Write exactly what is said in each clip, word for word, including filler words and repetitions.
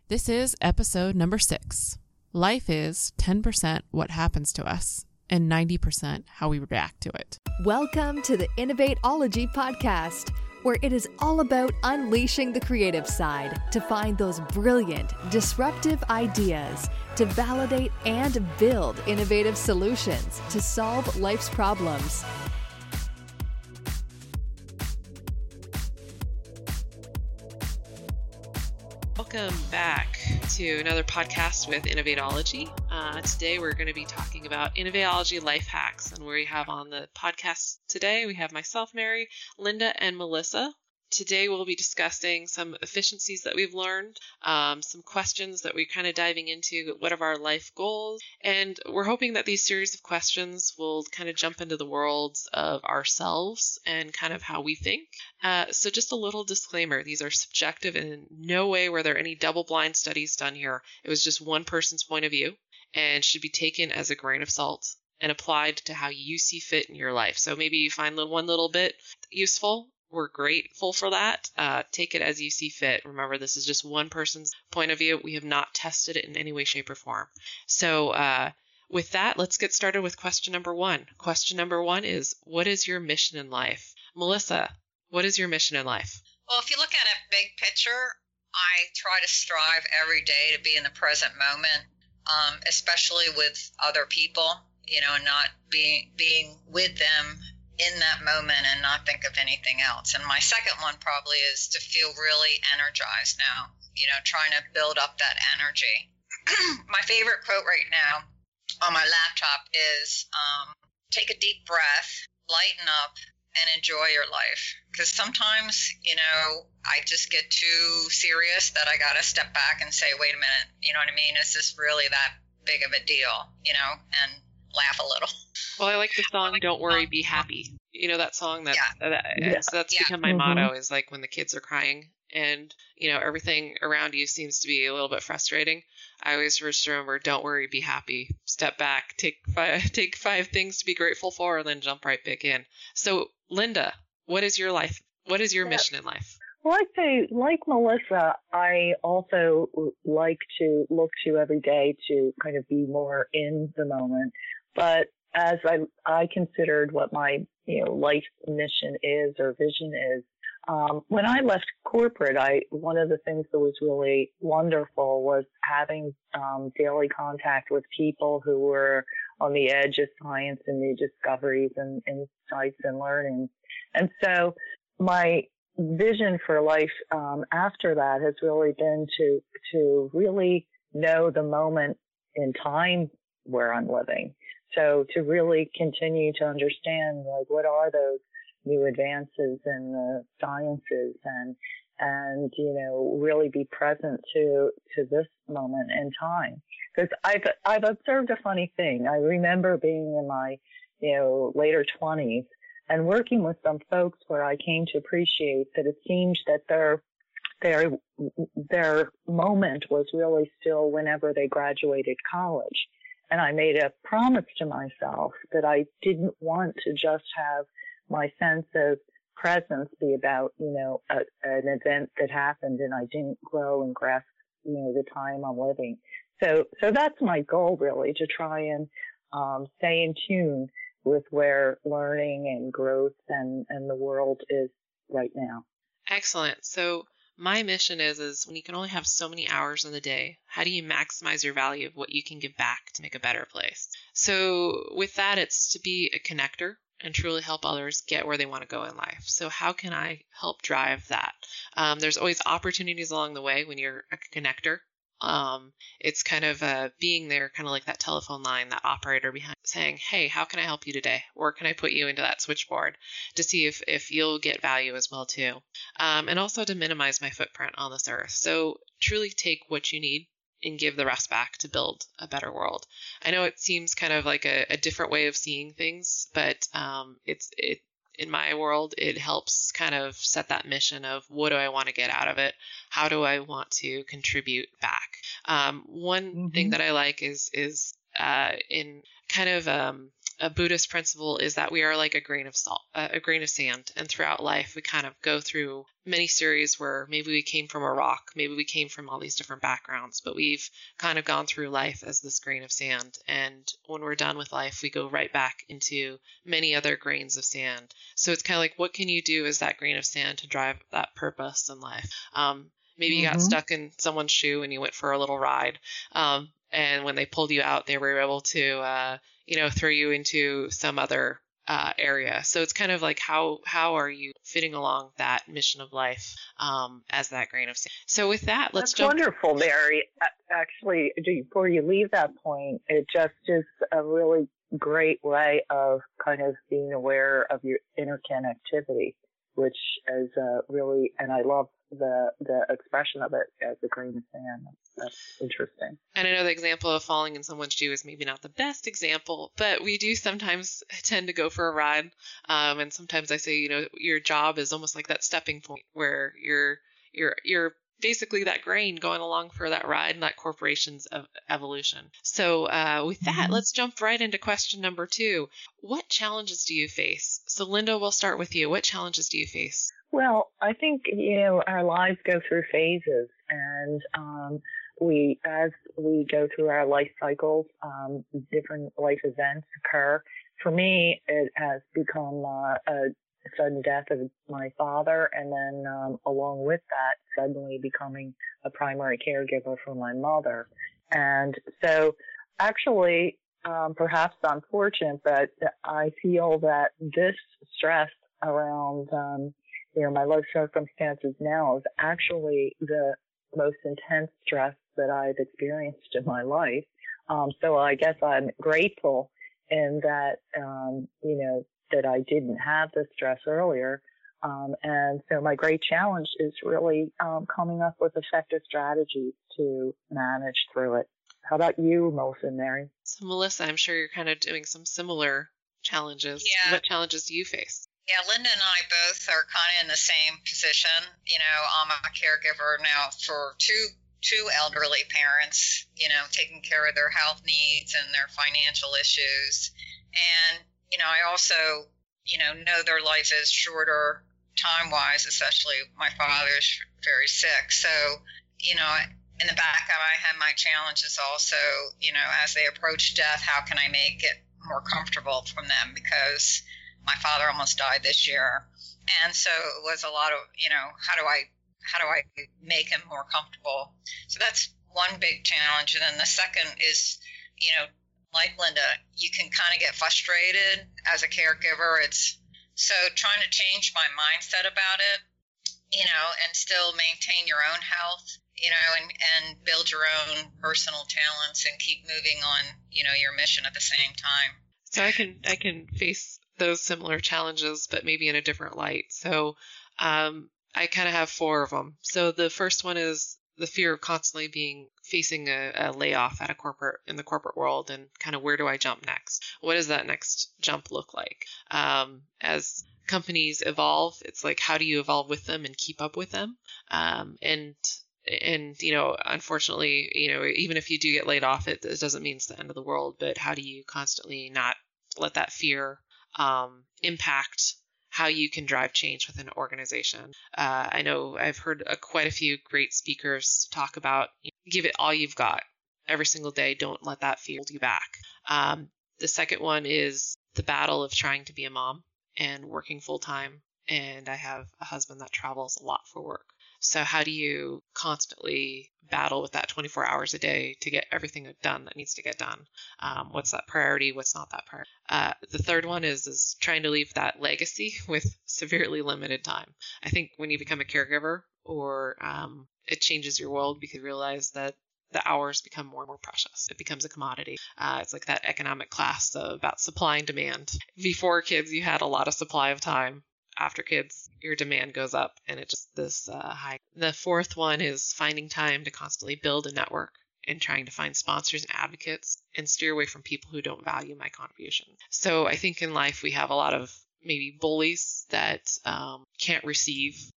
This is episode number six. Life is ten percent what happens to us and ninety percent how we react to it. Welcome to the Innovateology podcast, where it is all about unleashing the creative side to find those brilliant, disruptive ideas to validate and build innovative solutions to solve life's problems. Welcome back to another podcast with Innovateology. Uh, today we're going to be talking about Innovateology life hacks, and we have on the podcast today, we have myself, Mary, Linda, and Melissa. Today we'll be discussing some efficiencies that we've learned, um, some questions that we're kind of diving into, what are our life goals, and we're hoping that these series of questions will kind of jump into the worlds of ourselves and kind of how we think. Uh, so just a little disclaimer, these are subjective and in no way were there any double-blind studies done here. It was just one person's point of view and should be taken as a grain of salt and applied to how you see fit in your life. So maybe you find one little bit useful. We're grateful for that. Uh, take it as you see fit. Remember, this is just one person's point of view. We have not tested it in any way, shape, or form. So uh, with that, let's get started with question number one. Question number one is, what is your mission in life? Melissa, what is your mission in life? Well, if you look at a big picture, I try to strive every day to be in the present moment, um, especially with other people, you know, not being being with them in that moment and not think of anything else. And my second one probably is to feel really energized now, you know, trying to build up that energy. My favorite quote right now on my laptop is, um, take a deep breath, lighten up, and enjoy your life. Because sometimes, you know, I just get too serious that I got to step back and say, wait a minute, you know what I mean? Is this really that big of a deal, you know, and laugh a little. Well, I like the song "Don't Worry, Be Happy." You know that song that, yeah. that yeah. so that's yeah. become my Mm-hmm. motto, is like when the kids are crying and you know everything around you seems to be a little bit frustrating. I always just remember, don't worry, be happy. Step back, take five, take five things to be grateful for, and then jump right back in. So, Linda, what is your life? What is your Yeah. mission in life? Well, I'd say, like Melissa, I also like to look to every day to kind of be more in the moment. But as I, I considered what my, you know, life mission is or vision is, um, when I left corporate, I, one of the things that was really wonderful was having, um, daily contact with people who were on the edge of science and new discoveries and insights and learning. And so my vision for life, um, after that has really been to, to really know the moment in time where I'm living. So to really continue to understand, like, what are those new advances in the sciences and, and, you know, really be present to, to this moment in time. Because I've, I've observed a funny thing. I remember being in my, you know, later twenties and working with some folks where I came to appreciate that it seemed that their, their, their moment was really still whenever they graduated college. And I made a promise to myself that I didn't want to just have my sense of presence be about, you know, a, an event that happened and I didn't grow and grasp, you know, the time I'm living. So, so that's my goal really, to try and, um, stay in tune with where learning and growth and, and the world is right now. Excellent. So my mission is, is when you can only have so many hours in the day, how do you maximize your value of what you can give back to make a better place? So with that, it's to be a connector and truly help others get where they want to go in life. So how can I help drive that? Um, there's always opportunities along the way when you're a connector. Um, it's kind of uh, being there, kind of like that telephone line, that operator behind saying, hey, how can I help you today? Or can I put you into that switchboard to see if, if you'll get value as well too? Um, and also to minimize my footprint on this earth. So truly take what you need and give the rest back to build a better world. I know it seems kind of like a, a different way of seeing things, but um, it's it in my world, it helps kind of set that mission of what do I want to get out of it? How do I want to contribute back? Um, one mm-hmm. thing that I like is is uh, in kind of um, a Buddhist principle is that we are like a grain of salt, uh, a grain of sand. And throughout life, we kind of go through many series where maybe we came from a rock, maybe we came from all these different backgrounds, but we've kind of gone through life as this grain of sand. And when we're done with life, we go right back into many other grains of sand. So it's kind of like, what can you do as that grain of sand to drive that purpose in life? Um, maybe you mm-hmm. got stuck in someone's shoe and you went for a little ride. Um, and when they pulled you out, they were able to, uh, you know, throw you into some other uh, area. So it's kind of like, how how are you fitting along that mission of life um, as that grain of sand? So with that, let's That's jump. wonderful, Mary. Actually, before you leave that point, it just is a really great way of kind of being aware of your interconnectivity, which is uh, really, and I love the the expression of it as a grain of sand. That's interesting. And I know the example of falling in someone's shoe is maybe not the best example, but we do sometimes tend to go for a ride. Um, and sometimes I say, you know, your job is almost like that stepping point where you're you're you're basically that grain going along for that ride and that corporation's of evolution. So uh, with that, mm-hmm. let's jump right into question number two. What challenges do you face? So Linda, we'll start with you. What challenges do you face? Well, I think, you know, our lives go through phases, and um, we, as we go through our life cycles, um, different life events occur. For me, it has become uh, a sudden death of my father, and then um, along with that, suddenly becoming a primary caregiver for my mother. And so actually, um, perhaps I'm fortunate, but I feel that this stress around, um, you know, my life circumstances now is actually the most intense stress that I've experienced in my life. Um, so I guess I'm grateful in that, um, you know, that I didn't have the stress earlier. Um, and so my great challenge is really um, coming up with effective strategies to manage through it. How about you, Melissa and Mary? So Melissa, I'm sure you're kind of doing some similar challenges. Yeah. What challenges do you face? Yeah, Linda and I both are kind of in the same position. You know, I'm a caregiver now for two two elderly parents, you know, taking care of their health needs and their financial issues. And, you know, I also, you know, know their life is shorter time-wise, especially my father's very sick. So, you know, in the back of my head, my challenge is also, you know, as they approach death, how can I make it more comfortable from them? Because my father almost died this year. And so it was a lot of, you know, how do I, how do I make him more comfortable? So that's one big challenge. And then the second is, you know, like Linda, you can kind of get frustrated as a caregiver. It's so trying to change my mindset about it, you know, and still maintain your own health, you know, and, and build your own personal talents and keep moving on, you know, your mission at the same time. So I can, I can face those similar challenges, but maybe in a different light. So um, I kind of have four of them. So the first one is the fear of constantly being facing a, a layoff at a corporate in the corporate world, and kind of where do I jump next? What does that next jump look like? Um, as companies evolve, it's like, how do you evolve with them and keep up with them? Um, and And, you know, unfortunately, you know, even if you do get laid off, it, it doesn't mean it's the end of the world. But how do you constantly not let that fear um, impact how you can drive change within an organization? Uh, I know I've heard uh, quite a few great speakers talk about, you know, give it all you've got every single day. Don't let that fear hold you back. Um, the second one is the battle of trying to be a mom and working full time. And I have a husband that travels a lot for work. So how do you constantly battle with that twenty-four hours a day to get everything done that needs to get done? Um, what's that priority? What's not that priority? Uh, the third one is, is trying to leave that legacy with severely limited time. I think when you become a caregiver, or um, it changes your world because you realize that the hours become more and more precious. It becomes a commodity. Uh, it's like that economic class uh, about supply and demand. Before kids, you had a lot of supply of time. After kids, your demand goes up, and it's just this uh, high. The fourth one is finding time to constantly build a network and trying to find sponsors and advocates and steer away from people who don't value my contribution. So I think in life we have a lot of maybe bullies that um, can't receive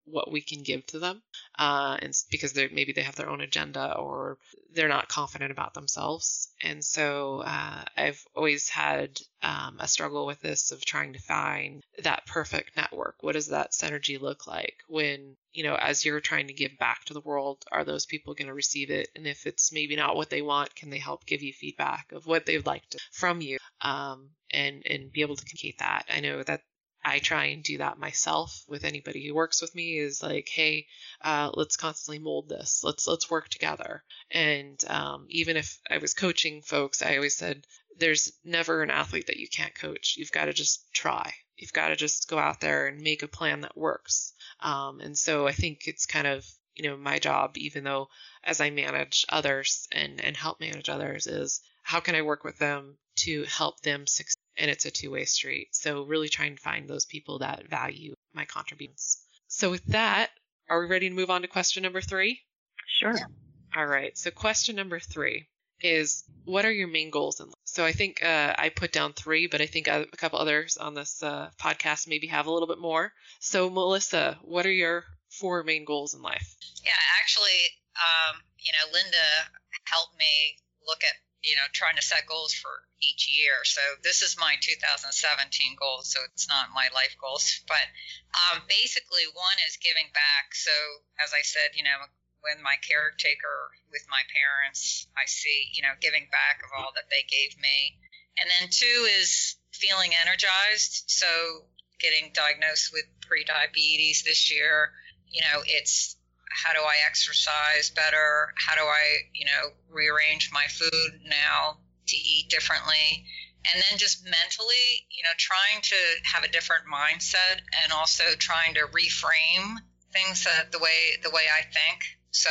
what we can give to them, uh, and because they maybe they have their own agenda or they're not confident about themselves. And so uh, I've always had um, a struggle with this of trying to find that perfect network. What does that synergy look like when, you know, as you're trying to give back to the world, are those people going to receive it? And if it's maybe not what they want, can they help give you feedback of what they'd like to, from you, um, and, and be able to communicate that? I know that I try and do that myself with anybody who works with me, is like, hey, uh, let's constantly mold this. Let's let's work together. And um, even if I was coaching folks, I always said, there's never an athlete that you can't coach. You've got to just try. You've got to just go out there and make a plan that works. Um, and so I think it's kind of, you know, my job, even though as I manage others and, and help manage others, is how can I work with them to help them succeed? And it's a two-way street. So really trying to find those people that value my contributions. So with that, are we ready to move on to question number three? Sure. All right. So question number three is, what are your main goals in life? So I think uh, I put down three, but I think a couple others on this uh, podcast maybe have a little bit more. So Melissa, what are your four main goals in life? Yeah, actually, um, you know, Linda helped me look at, you know, trying to set goals for each year. So this is my two thousand seventeen goals, so it's not my life goals. But um, basically, one is giving back. So as I said, you know, when my caretaker with my parents, I see, you know, giving back of all that they gave me. And then two is feeling energized. So getting diagnosed with prediabetes this year, you know, it's how do I exercise better? How do I, you know, rearrange my food now to eat differently? And then just mentally, you know, trying to have a different mindset and also trying to reframe things that the way the way I think. So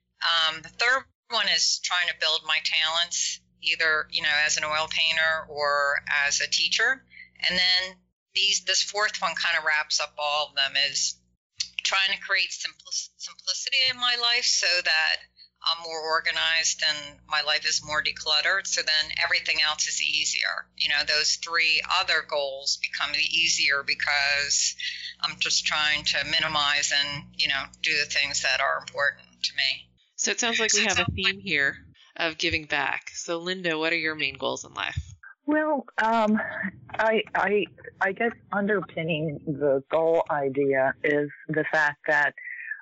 um, the third one is trying to build my talents, either, you know, as an oil painter or as a teacher. And then these this fourth one kind of wraps up all of them, is trying to create simpl- simplicity in my life so that I'm more organized and my life is more decluttered. So then everything else is easier. You know, those three other goals become easier because I'm just trying to minimize and, you know, do the things that are important to me. So it sounds like we have a theme here of giving back. So Linda, what are your main goals in life? Well, um, I, I, I guess underpinning the goal idea is the fact that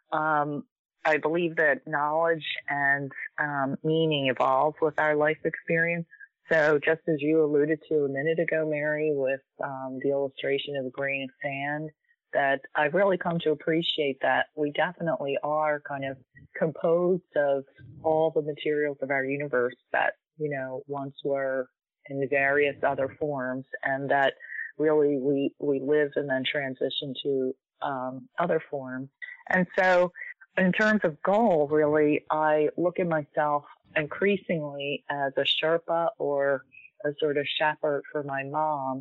um, I believe that knowledge and um, meaning evolve with our life experience. So just as you alluded to a minute ago, Mary, with um, the illustration of the grain of sand, that I've really come to appreciate that we definitely are kind of composed of all the materials of our universe that, you know, once were in the various other forms, and that really we we live and then transition to um, other forms. And so in terms of goal, really, I look at myself increasingly as a Sherpa or a sort of shepherd for my mom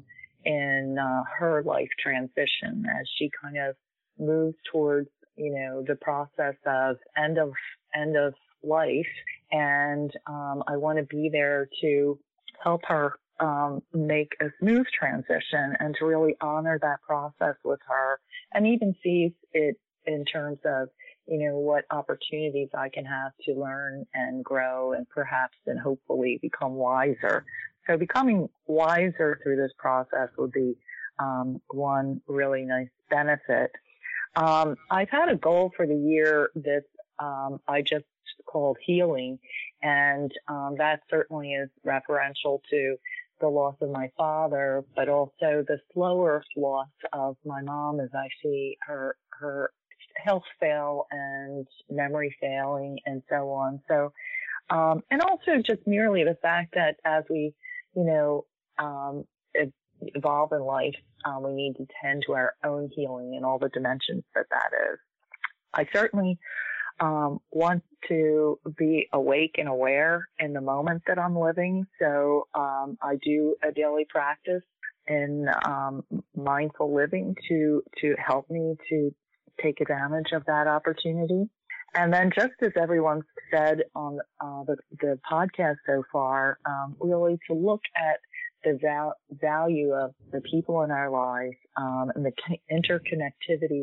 in uh, her life transition as she kind of moves towards, you know, the process of end of end of life. And um, I want to be there to help her um, make a smooth transition and to really honor that process with her, and even see it in terms of, you know, what opportunities I can have to learn and grow and perhaps and hopefully become wiser. So becoming wiser through this process would be um, one really nice benefit. Um, I've had a goal for the year that um, I just called healing, and um, that certainly is referential to the loss of my father, but also the slower loss of my mom as I see her her health fail and memory failing and so on. So, um, and also just merely the fact that as we, you know, um, evolve in life, um, we need to tend to our own healing and all the dimensions that that is. I certainly um, want to be awake and aware in the moment that I'm living. So um, I do a daily practice in um, mindful living to to help me to take advantage of that opportunity. And then just as everyone said on uh, the, the podcast so far, um, really to look at the val- value of the people in our lives um, and the interconnectivity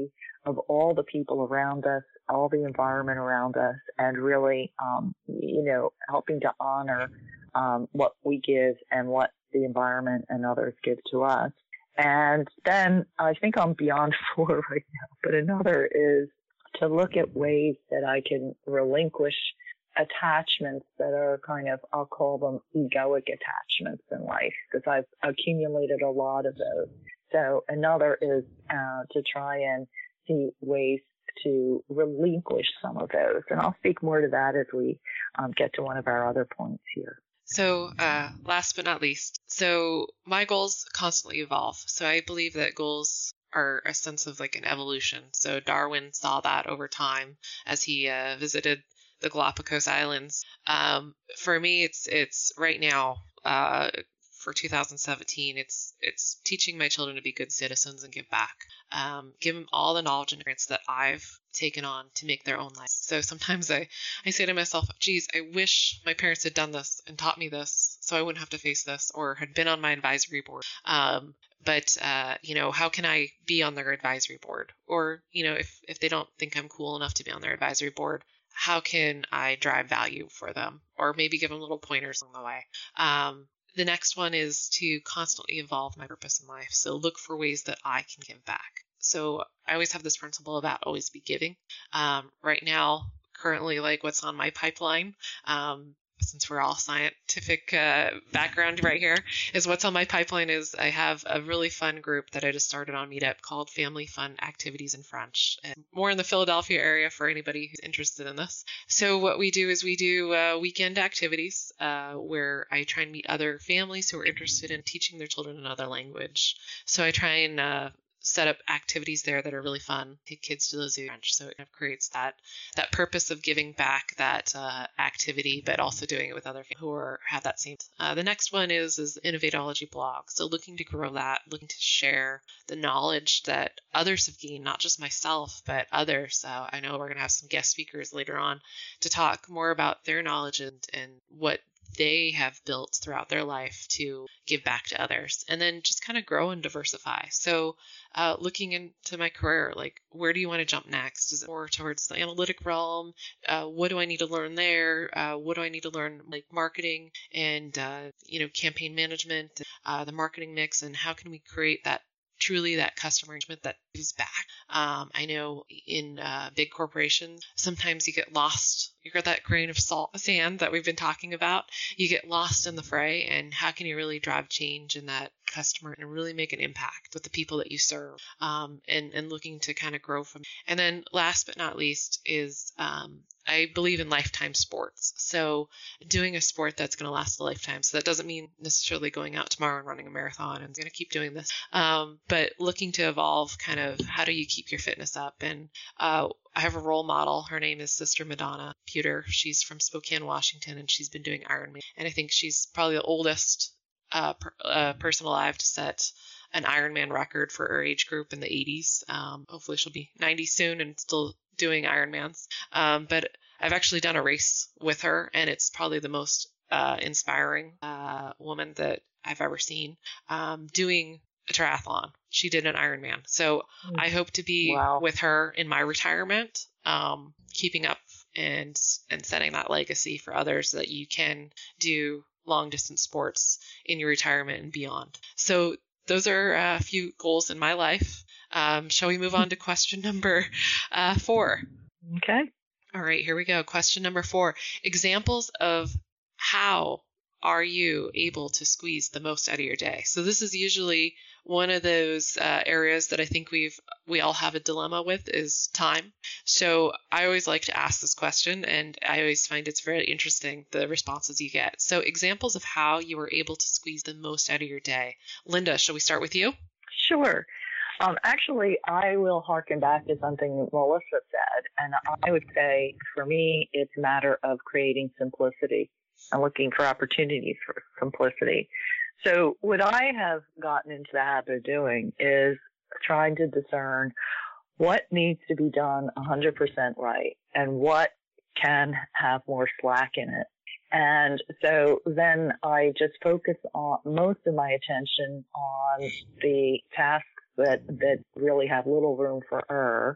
of all the people around us, all the environment around us, and really, um, you know, helping to honor um, what we give and what the environment and others give to us. And then I think I'm beyond four right now, but another is to look at ways that I can relinquish attachments that are kind of, I'll call them egoic attachments in life, because I've accumulated a lot of those. So another is uh, to try and see ways to relinquish some of those. And I'll speak more to that as we um, get to one of our other points here. So uh, last but not least, so my goals constantly evolve. So I believe that goals are a sense of like an evolution. So Darwin saw that over time as he uh, visited the Galapagos Islands. Um, for me, it's it's right now uh, for two thousand seventeen. It's it's teaching my children to be good citizens and give back. Um, give them all the knowledge and experience that I've taken on to make their own life. So sometimes I, I say to myself, geez, I wish my parents had done this and taught me this so I wouldn't have to face this, or had been on my advisory board. Um, but, uh, you know, how can I be on their advisory board? Or, you know, if, if they don't think I'm cool enough to be on their advisory board, how can I drive value for them? Or maybe give them little pointers along the way. Um, the next one is to constantly evolve my purpose in life. So look for ways that I can give back. So I always have this principle about always be giving. Um, right now, currently, like what's on my pipeline, um, since we're all scientific uh, background right here, is what's on my pipeline is I have a really fun group that I just started on Meetup called Family Fun Activities in French. And more in the Philadelphia area for anybody who's interested in this. So what we do is we do uh, weekend activities uh, where I try and meet other families who are interested in teaching their children another language. So I try and uh, set up activities there that are really fun, take kids to the zoo, so it kind of creates that that purpose of giving back that uh, activity, but also doing it with other families who are have that same. Uh, the next one is is Innovatology blog, so looking to grow that, looking to share the knowledge that others have gained, not just myself, but others. Uh, I know we're going to have some guest speakers later on to talk more about their knowledge and, and what they have built throughout their life to give back to others, and then just kind of grow and diversify. So uh, looking into my career, like where do you want to jump next? Is it more towards the analytic realm? Uh, what do I need to learn there? Uh, what do I need to learn like marketing and, uh, you know, campaign management, uh, the marketing mix, and how can we create that truly that customer engagement that gives back? Um, I know in uh, big corporations, sometimes you get lost. You got that grain of salt, sand that we've been talking about. You get lost in the fray, and how can you really drive change in that customer and really make an impact with the people that you serve, um, and, and looking to kind of grow from. And then last but not least is um, I believe in lifetime sports. So doing a sport that's going to last a lifetime. So that doesn't mean necessarily going out tomorrow and running a marathon and going to keep doing this, um, but looking to evolve kind of how do you keep your fitness up. And uh, I have a role model. Her name is Sister Madonna Pewter. She's from Spokane, Washington, and she's been doing Ironman. And I think she's probably the oldest uh, per, uh, person alive to set an Ironman record for her age group in the eighties. Um, hopefully she'll be ninety soon and still doing Ironmans. Um, but I've actually done a race with her, and it's probably the most uh, inspiring uh, woman that I've ever seen um, doing a triathlon. She did an Ironman. So mm. I hope to be wow. with her in my retirement, um, keeping up and and setting that legacy for others that you can do long distance sports in your retirement and beyond. So those are a few goals in my life. Um, shall we move on to question number uh, four? Okay. All right, here we go. Question number four. Examples of how are you able to squeeze the most out of your day? So this is usually one of those uh, areas that I think we've we all have a dilemma with is time. So I always like to ask this question, and I always find it's very interesting, the responses you get. So examples of how you were able to squeeze the most out of your day. Linda, shall we start with you? Sure. Um, actually, I will harken back to something that Melissa said, and I would say for me, it's a matter of creating simplicity and looking for opportunities for simplicity. So what I have gotten into the habit of doing is trying to discern what needs to be done one hundred percent right and what can have more slack in it. And so then I just focus on most of my attention on the tasks that, that really have little room for error.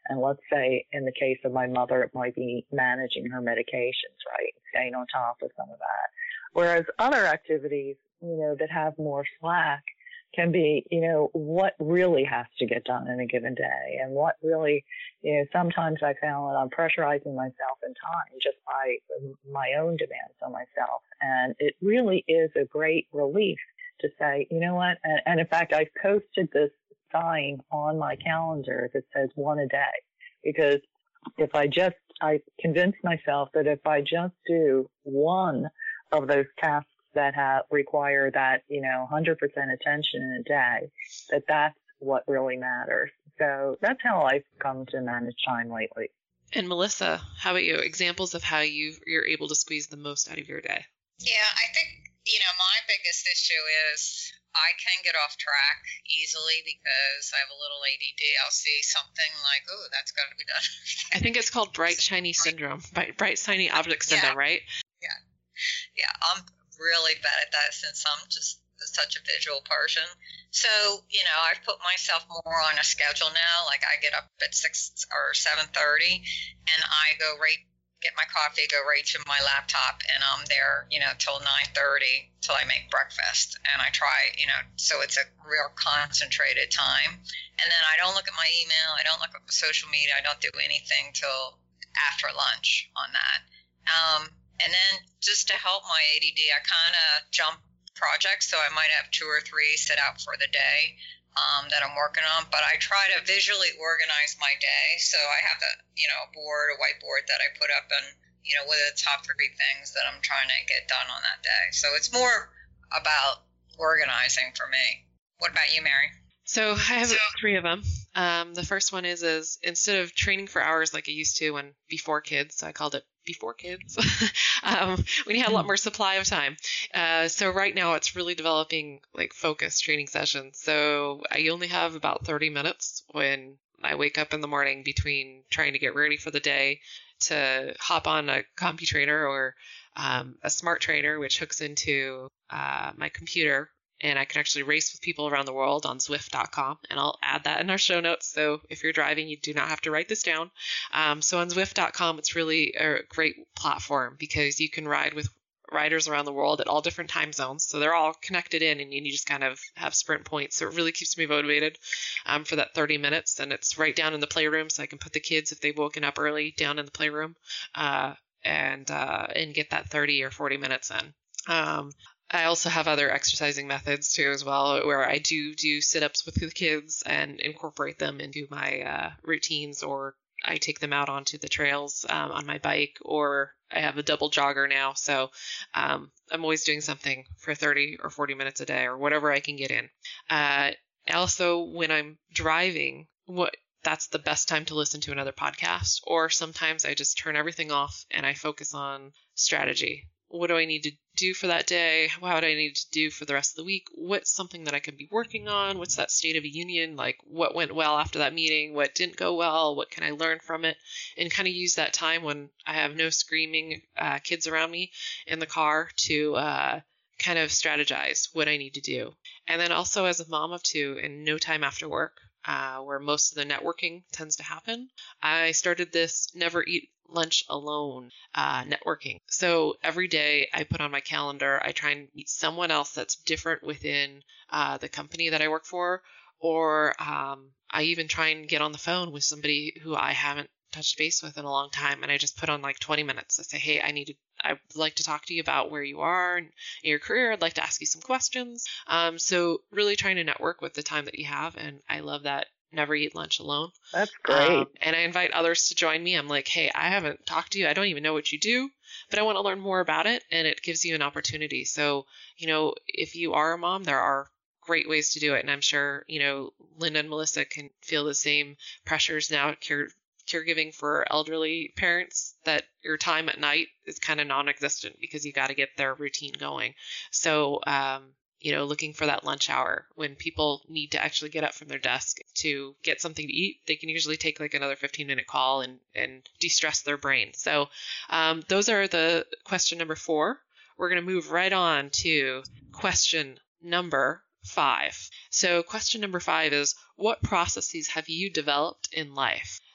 And let's say in the case of my mother, it might be managing her medications, right? Staying on top of some of that. Whereas other activities, you know, that have more slack can be, you know, what really has to get done in a given day, and what really, you know, sometimes I found that I'm pressurizing myself in time just by my own demands on myself. And it really is a great relief to say, you know what, and, and in fact, I posted this sign on my calendar that says one a day, because if I just, I convinced myself that if I just do one of those tasks that have, require that, you know, one hundred percent attention in a day, that that's what really matters. So that's how I've come to manage time lately. And Melissa, how about you? Examples of how you, you're able to squeeze the most out of your day? Yeah, I think, you know, my biggest issue is I can get off track easily because I have a little A D D. I'll see something like, oh, that's got to be done. I think it's called bright, shiny syndrome, bright, bright shiny object syndrome, yeah. right? Yeah. Yeah, I'm really bad at that since I'm just such a visual person. So, you know, I've put myself more on a schedule now. Like I get up at six or seven thirty and I go right, get my coffee, go right to my laptop, and I'm there, you know, till nine thirty till I make breakfast. And I try, you know, so it's a real concentrated time. And then I don't look at my email. I don't look at social media. I don't do anything till after lunch on that. Um, and then just to help my A D D, I kind of jump projects. So I might have two or three set out for the day um, that I'm working on, but I try to visually organize my day. So I have the, you know, board, a whiteboard that I put up, and, you know, what are the top three things that I'm trying to get done on that day. So it's more about organizing for me. What about you, Mary? So I have so, three of them. Um, the first one is, is instead of training for hours like I used to when before kids, so I called it before kids, um, when you had a lot more supply of time. Uh, so right now it's really developing like focused training sessions. So I only have about thirty minutes when I wake up in the morning between trying to get ready for the day to hop on a CompuTrainer or um, a smart trainer, which hooks into uh, my computer. And I can actually race with people around the world on Zwift dot com, and I'll add that in our show notes. So if you're driving, you do not have to write this down. Um, so on Zwift dot com, it's really a great platform because you can ride with riders around the world at all different time zones. So they're all connected in, and you just kind of have sprint points. So it really keeps me motivated um, for that thirty minutes. And it's right down in the playroom, so I can put the kids, if they've woken up early, down in the playroom uh, and uh, and get that thirty or forty minutes in. Um, I also have other exercising methods too as well, where I do do sit-ups with the kids and incorporate them into my uh, routines, or I take them out onto the trails um, on my bike, or I have a double jogger now. So um, I'm always doing something for thirty or forty minutes a day, or whatever I can get in. Uh, also, when I'm driving, what that's the best time to listen to another podcast, or sometimes I just turn everything off and I focus on strategy. What do I need to do for that day? What do I need to do for the rest of the week? What's something that I could be working on? What's that state of a union? Like what went well after that meeting? What didn't go well? What can I learn from it? And kind of use that time when I have no screaming uh, kids around me in the car to uh, kind of strategize what I need to do. And then also as a mom of two and no time after work, uh, where most of the networking tends to happen, I started this never eat lunch alone uh, networking. So every day I put on my calendar, I try and meet someone else that's different within uh, the company that I work for, or um, I even try and get on the phone with somebody who I haven't touched base with in a long time, and I just put on like twenty minutes. I say, hey, I need to, I'd like to talk to you about where you are in your career. I'd like to ask you some questions. Um, so really trying to network with the time that you have, and I love that. Never eat lunch alone. That's great. Um, and I invite others to join me. I'm like, hey, I haven't talked to you. I don't even know what you do, but I want to learn more about it. And it gives you an opportunity. So, you know, if you are a mom, there are great ways to do it. And I'm sure, you know, Linda and Melissa can feel the same pressures now, care, caregiving for elderly parents, that your time at night is kind of non-existent because you got to get their routine going. So, um, you know, looking for that lunch hour when people need to actually get up from their desk to get something to eat, they can usually take like another fifteen minute call and, and de-stress their brain. So um, those are the question number four. We're going to move right on to question number five. So question number five is, what processes have you developed in life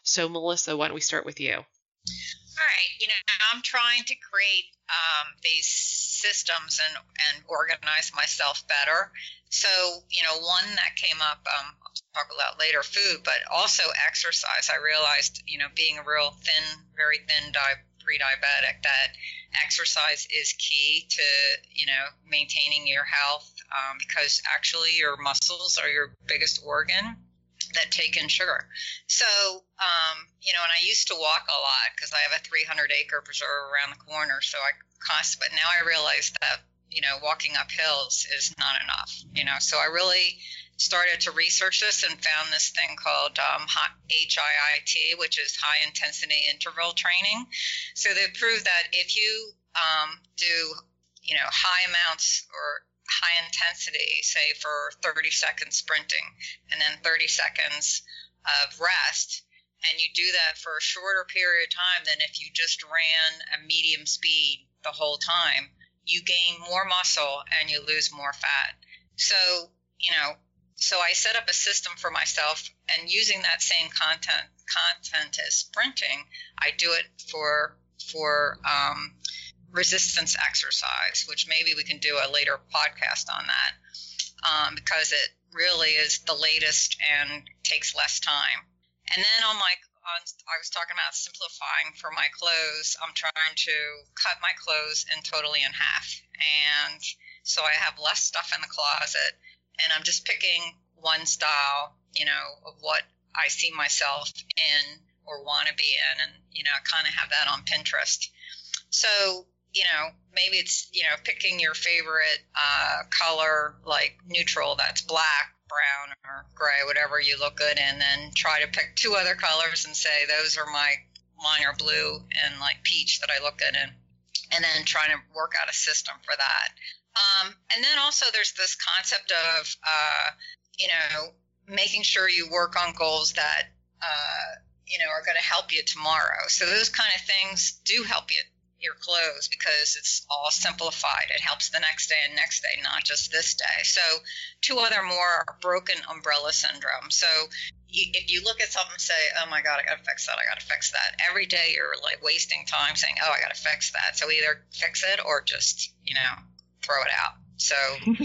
So Melissa, why don't we start with you? All right, you know, I'm trying to create um, these systems and, and organize myself better. So, you know, one that came up, um, I'll talk about later, food, but also exercise. I realized, you know, being a real thin, very thin di- pre-diabetic, that exercise is key to, you know, maintaining your health um, because actually your muscles are your biggest organ that take in sugar. So, um, you know, and I used to walk a lot because I have a three hundred acre preserve around the corner. So I const, but now I realize that, you know, walking up hills is not enough, you know, so I really started to research this and found this thing called um, H I I T, which is high intensity interval training. So they've proved that if you um, do, you know, high amounts or high intensity, say for thirty seconds sprinting and then thirty seconds of rest, and you do that for a shorter period of time than if you just ran a medium speed the whole time, you gain more muscle and you lose more fat. So, you know, so I set up a system for myself, and using that same content content as sprinting, I do it for for um, resistance exercise, which maybe we can do a later podcast on that, um, because it really is the latest and takes less time. And then on my, on, I was talking about simplifying for my clothes. I'm trying to cut my clothes in totally in half, and so I have less stuff in the closet, and I'm just picking one style, you know, of what I see myself in or want to be in, and you know, I kind of have that on Pinterest. So, you know, maybe it's, you know, picking your favorite uh, color, like neutral, that's black, brown, or gray, whatever you look good in, then try to pick two other colors and say, those are my, mine are blue and like peach that I look good in, and then trying to work out a system for that. Um, and then also there's this concept of, uh, you know, making sure you work on goals that, uh, you know, are going to help you tomorrow. So those kind of things do help you your clothes because it's all simplified. It helps the next day and next day, not just this day. So two other more are broken umbrella syndrome. So you, if you look at something and say, oh my God, I got to fix that, I got to fix that. Every day you're like wasting time saying, oh, I got to fix that. So either fix it or just, you know, throw it out. So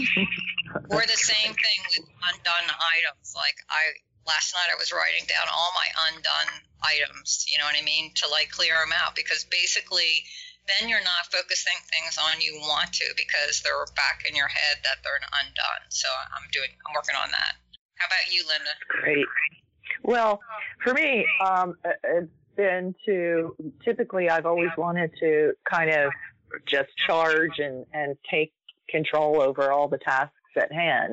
or the same thing with undone items. Like I, last night I was writing down all my undone items, you know what I mean, to like clear them out, because basically then you're not focusing things on you want to, because they're back in your head that they're undone. So I'm doing, I'm working on that. How about you, Linda? Great. Well, for me, um, it's been to, typically I've always wanted to kind of just charge and, and take control over all the tasks at hand.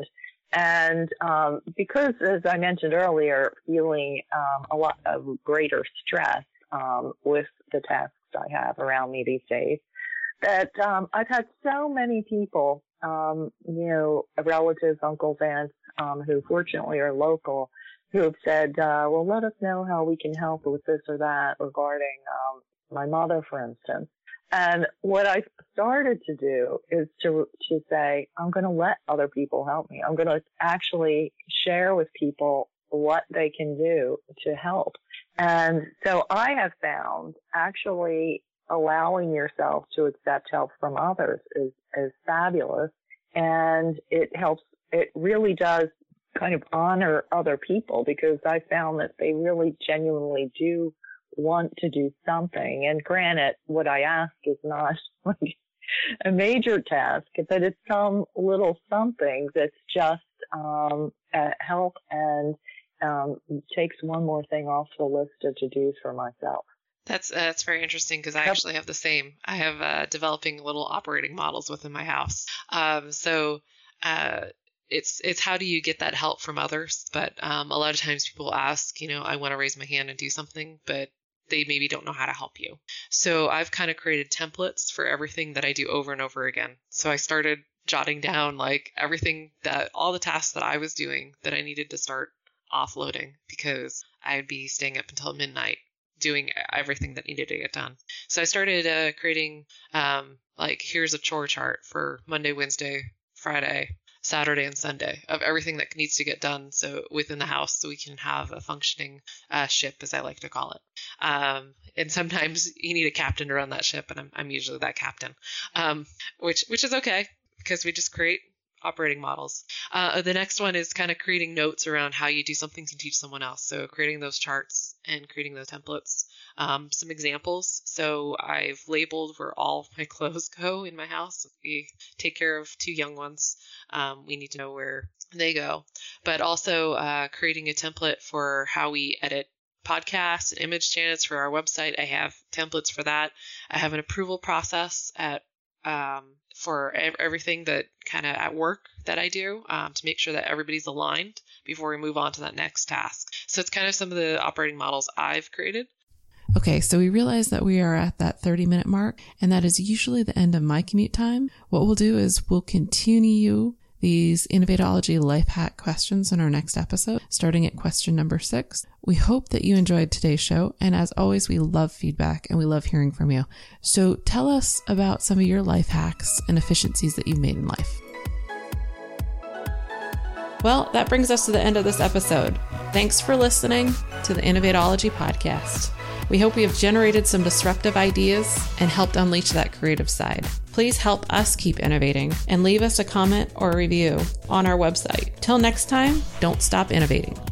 And um, because, as I mentioned earlier, feeling um, a lot of greater stress um, with the tasks I have around me these days, that um, I've had so many people, um, you know, relatives, uncles, aunts, um, who fortunately are local, who have said, uh, well, let us know how we can help with this or that regarding um, my mother, for instance. And what I started to do is to to say, I'm going to let other people help me. I'm going to actually share with people what they can do to help. And so I have found actually allowing yourself to accept help from others is, is fabulous. And it helps, it really does kind of honor other people, because I found that they really genuinely do want to do something. And granted, what I ask is not like a major task, but it's some little something that's just um, a help and um, takes one more thing off the list of to-dos for myself. That's uh, that's very interesting, because I Yep. actually have the same. I have uh, developing little operating models within my house. Um, so uh, it's it's how do you get that help from others? But um, a lot of times people ask, you know, I want to raise my hand and do something, but they maybe don't know how to help you. So I've kind of created templates for everything that I do over and over again. So I started jotting down like everything that all the tasks that I was doing that I needed to start offloading, because I'd be staying up until midnight doing everything that needed to get done. So I started uh, creating um, like, here's a chore chart for Monday, Wednesday, Friday, Saturday and Sunday of everything that needs to get done so within the house so we can have a functioning uh, ship, as I like to call it. Um, and sometimes you need a captain to run that ship, and I'm, I'm usually that captain, um, which which is okay because we just create operating models. Uh, the next one is kind of creating notes around how you do something to teach someone else. So creating those charts and creating those templates. Um, some examples. So I've labeled where all my clothes go in my house. We take care of two young ones. Um, we need to know where they go. But also uh, creating a template for how we edit podcasts and image channels for our website. I have templates for that. I have an approval process at um, for ev- everything that kind of at work that I do um, to make sure that everybody's aligned before we move on to that next task. So it's kind of some of the operating models I've created. Okay, so we realize that we are at that thirty minute mark, and that is usually the end of my commute time. What we'll do is we'll continue these Innovatology life hack questions in our next episode, starting at question number six. We hope that you enjoyed today's show, and as always, we love feedback and we love hearing from you. So tell us about some of your life hacks and efficiencies that you've made in life. Well, that brings us to the end of this episode. Thanks for listening to the Innovatology podcast. We hope we have generated some disruptive ideas and helped unleash that creative side. Please help us keep innovating and leave us a comment or a review on our website. Till next time, don't stop innovating.